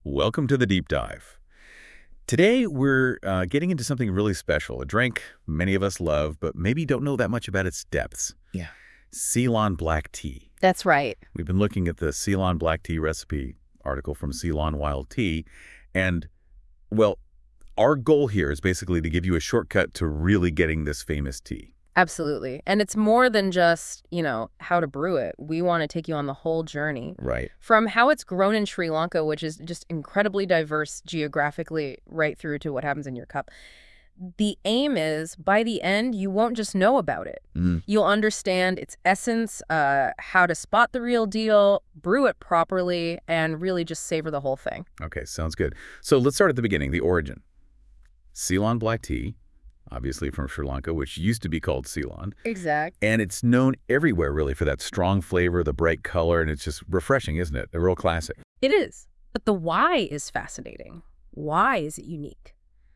Welcome to the Deep Dive. Today, we're getting into something really special, a drink many of us love, but maybe don't know that much about its depths. Yeah. Ceylon black tea. That's right. We've been looking at the Ceylon black tea recipe article from Ceylon Wild Tea, and, well, our goal here is basically to give you a shortcut to really getting this famous tea. Absolutely. And it's more than just, how to brew it. We want to take you on the whole journey. Right. From how it's grown in Sri Lanka, which is just incredibly diverse geographically, right through to what happens in your cup. The aim is, by the end, you won't just know about it. You'll understand its essence, how to spot the real deal, brew it properly, and really just savor the whole thing. Okay, sounds good. So let's start at the beginning, the origin. Ceylon black tea, obviously from Sri Lanka, which used to be called Ceylon. Exact. And it's known everywhere, really, for that strong flavor, the bright color, and it's just refreshing, isn't it? A real classic. It is. But the why is fascinating. Why is it unique?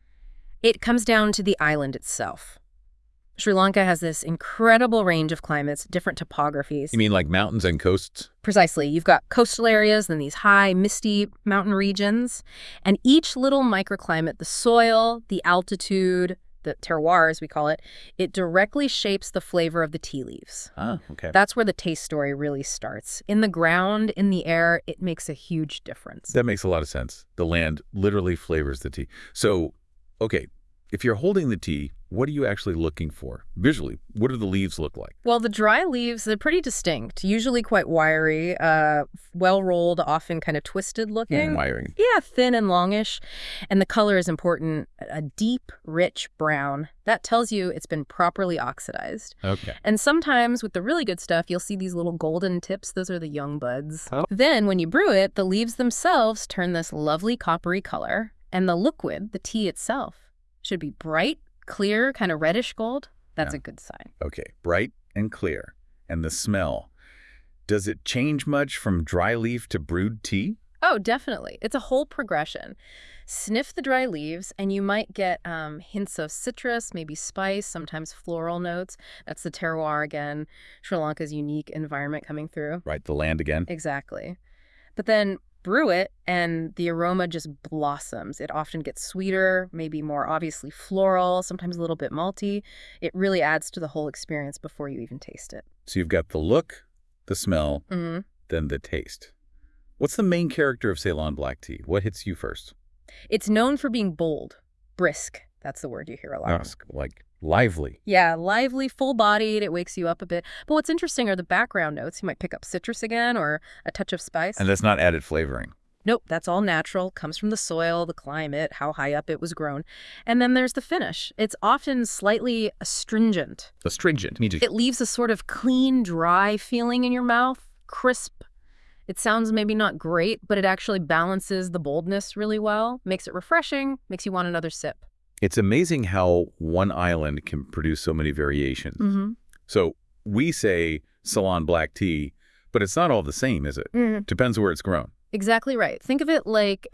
It comes down to the island itself. Sri Lanka has this incredible range of climates, different topographies. You mean like mountains and coasts? Precisely. You've got coastal areas, then these high, misty mountain regions. And each little microclimate, the soil, the altitude, the terroir, as we call it, it directly shapes the flavor of the tea leaves. Ah, okay. That's where the taste story really starts. In the ground, in the air, it makes a huge difference. That makes a lot of sense. The land literally flavors the tea. So, okay, if you're holding the tea, what are you actually looking for? Visually, what do the leaves look like? Well, the dry leaves, they're pretty distinct, usually quite wiry, well-rolled, often kind of twisted looking. Wiring. Yeah, thin and longish. And the color is important, a deep, rich brown. That tells you it's been properly oxidized. Okay. And sometimes with the really good stuff, you'll see these little golden tips. Those are the young buds. Oh. Then when you brew it, the leaves themselves turn this lovely coppery color. And the liquid, the tea itself, should be bright, clear, kind of reddish gold. That's a good sign. Okay, bright and clear. And the smell. Does it change much from dry leaf to brewed tea? Oh, definitely. It's a whole progression. Sniff the dry leaves, and you might get hints of citrus, maybe spice, sometimes floral notes. That's the terroir again, Sri Lanka's unique environment coming through. Right, the land again. Exactly. But then brew it, and the aroma just blossoms. It often gets sweeter, maybe more obviously floral, sometimes a little bit malty. It really adds to the whole experience before you even taste it. So you've got the look, the smell, then the taste. What's the main character of Ceylon black tea? What hits you first? It's known for being bold, brisk. That's the word you hear a lot. Dusk, like lively. Yeah, lively, full-bodied. It wakes you up a bit. But what's interesting are the background notes. You might pick up citrus again or a touch of spice. And that's not added flavoring. Nope, that's all natural. Comes from the soil, the climate, how high up it was grown. And then there's the finish. It's often slightly astringent. Astringent. It leaves a sort of clean, dry feeling in your mouth, crisp. It sounds maybe not great, but it actually balances the boldness really well, makes it refreshing, makes you want another sip. It's amazing how one island can produce so many variations. So we say Ceylon black tea, but it's not all the same, is it? Depends where it's grown. Exactly right. Think of it like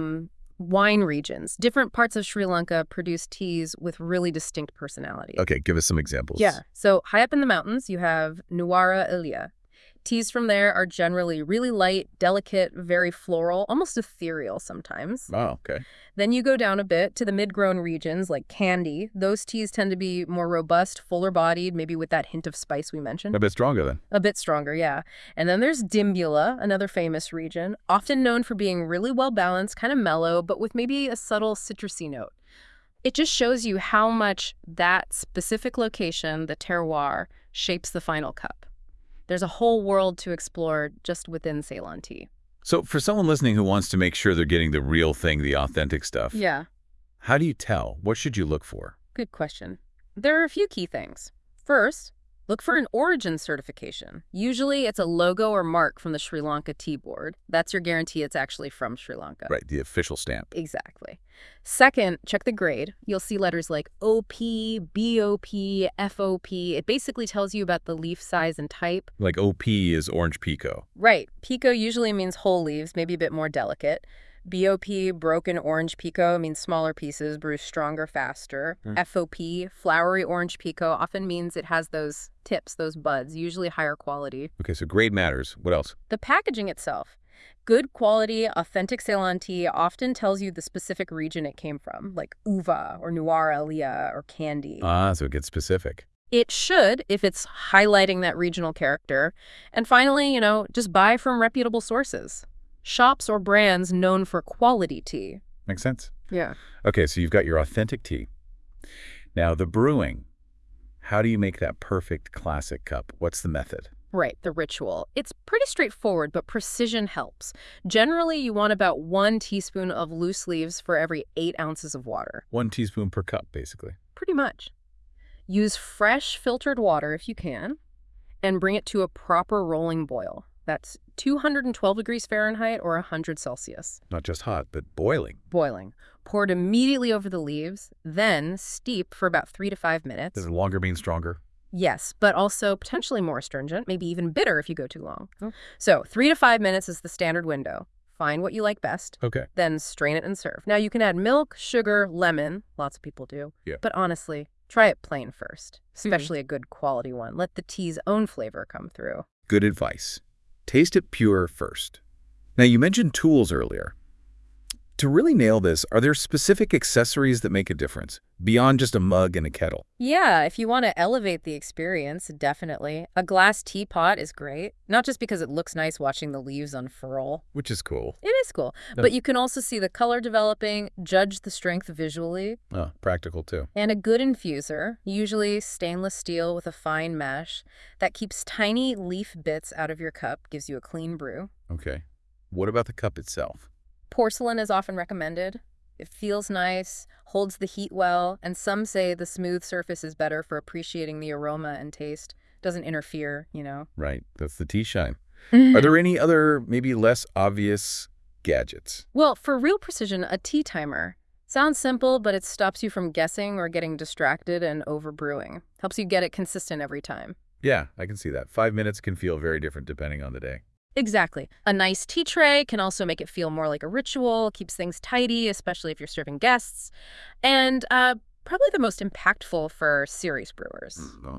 wine regions. Different parts of Sri Lanka produce teas with really distinct personalities. Okay, give us some examples. Yeah. So high up in the mountains, you have Nuwara Eliya. Teas from there are generally really light, delicate, very floral, almost ethereal sometimes. Oh, okay. Then you go down a bit to the mid-grown regions like Kandy. Those teas tend to be more robust, fuller-bodied, maybe with that hint of spice we mentioned. A bit stronger then. A bit stronger, yeah. And then there's Dimbula, another famous region, often known for being really well-balanced, kind of mellow, but with maybe a subtle citrusy note. It just shows you how much that specific location, the terroir, shapes the final cup. There's a whole world to explore just within Ceylon tea. So for someone listening who wants to make sure they're getting the real thing, the authentic stuff, Yeah, how do you tell? What should you look for? good question. There are a few key things. First, look for an origin certification. Usually it's a logo or mark from the Sri Lanka Tea Board. That's your guarantee it's actually from Sri Lanka. Right, the official stamp. Exactly. Second, check the grade. You'll see letters like OP, BOP, FOP. It basically tells you about the leaf size and type. Like OP is orange pico. Right. Pico usually means whole leaves, maybe a bit more delicate. BOP, broken orange pico, means smaller pieces, brew stronger, faster. FOP, flowery orange pico, often means it has those tips, those buds, usually higher quality. Okay, so grade matters. What else? The packaging itself. Good quality, authentic Ceylon tea often tells you the specific region it came from, like Uva or Nuar Elia or Kandy. Ah, so it gets specific. It should, if it's highlighting that regional character. And finally, just buy from reputable sources. Shops or brands known for quality tea. Makes sense. Yeah. Okay, so you've got your authentic tea. Now, the brewing. How do you make that perfect classic cup? What's the method? Right, the ritual. It's pretty straightforward, but precision helps. Generally, you want about 1 teaspoon of loose leaves for every 8 ounces of water. 1 teaspoon per cup, basically. Pretty much. Use fresh filtered water if you can, and bring it to a proper rolling boil. That's 212 degrees Fahrenheit or 100 Celsius. Not just hot, but boiling. Boiling. Pour it immediately over the leaves, then steep for about 3 to 5 minutes. Does longer mean stronger? Yes, but also potentially more astringent, maybe even bitter if you go too long. Oh. So 3 to 5 minutes is the standard window. Find what you like best. Okay. Then strain it and serve. Now, you can add milk, sugar, lemon. Lots of people do. Yeah. But honestly, try it plain first, especially a good quality one. Let the tea's own flavor come through. Good advice. Taste it pure first. Now, you mentioned tools earlier. To really nail this, are there specific accessories that make a difference, beyond just a mug and a kettle? Yeah, if you want to elevate the experience, definitely. A glass teapot is great, not just because it looks nice watching the leaves unfurl. Which is cool. It is cool, but you can also see the color developing, judge the strength visually. Oh, practical too. And a good infuser, usually stainless steel with a fine mesh, that keeps tiny leaf bits out of your cup, gives you a clean brew. Okay. What about the cup itself? Porcelain is often recommended. It feels nice, holds the heat well, and some say the smooth surface is better for appreciating the aroma and taste. Doesn't interfere. Right, that's the tea shine. Are there any other, maybe less obvious gadgets? Well, for real precision, a tea timer. Sounds simple, but it stops you from guessing or getting distracted and overbrewing. Helps you get it consistent every time. Yeah, I can see that. 5 minutes can feel very different depending on the day. Exactly. A nice tea tray can also make it feel more like a ritual, keeps things tidy, especially if you're serving guests. And probably the most impactful for serious brewers.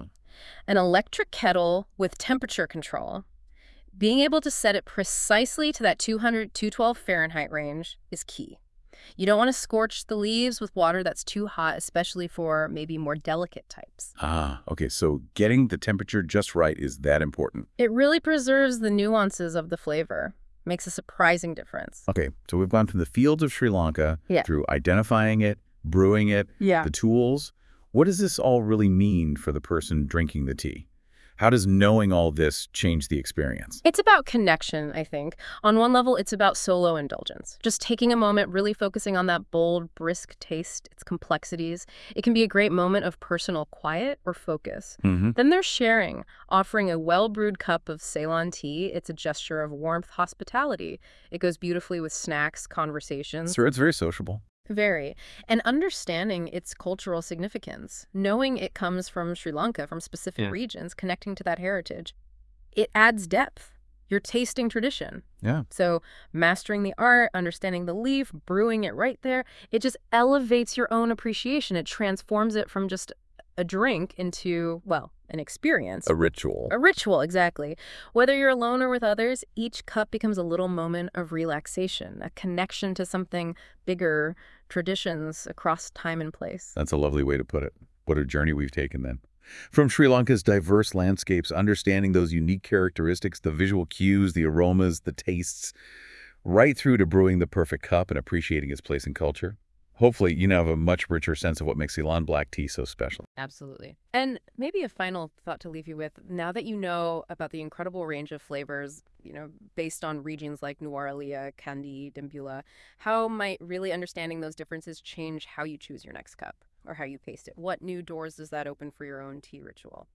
An electric kettle with temperature control. Being able to set it precisely to that 212 Fahrenheit range is key. You don't want to scorch the leaves with water that's too hot, especially for maybe more delicate types. Ah, okay, so getting the temperature just right is that important. It really preserves the nuances of the flavor. Makes a surprising difference. Okay, so we've gone from the fields of Sri Lanka through identifying it, brewing it, the tools. What does this all really mean for the person drinking the tea? How does knowing all this change the experience? It's about connection, I think. On one level, it's about solo indulgence. Just taking a moment, really focusing on that bold, brisk taste, its complexities. It can be a great moment of personal quiet or focus. Then there's sharing, offering a well-brewed cup of Ceylon tea. It's a gesture of warmth, hospitality. It goes beautifully with snacks, conversations. Sure, it's very sociable. Very. And understanding its cultural significance, knowing it comes from Sri Lanka, from specific regions, connecting to that heritage, it adds depth. You're tasting tradition. Yeah. So mastering the art, understanding the leaf, brewing it right there, it just elevates your own appreciation. It transforms it from just a drink into, well, an experience. A ritual. A ritual, exactly. Whether you're alone or with others, each cup becomes a little moment of relaxation, a connection to something bigger, traditions across time and place. That's a lovely way to put it. What a journey we've taken then. From Sri Lanka's diverse landscapes, understanding those unique characteristics, the visual cues, the aromas, the tastes, right through to brewing the perfect cup and appreciating its place in culture. Hopefully, you now have a much richer sense of what makes Ceylon black tea so special. Absolutely. And maybe a final thought to leave you with, now that you know about the incredible range of flavors, based on regions like Nuar Elia, Kandy, Dimbula, how might really understanding those differences change how you choose your next cup or how you taste it? What new doors does that open for your own tea ritual?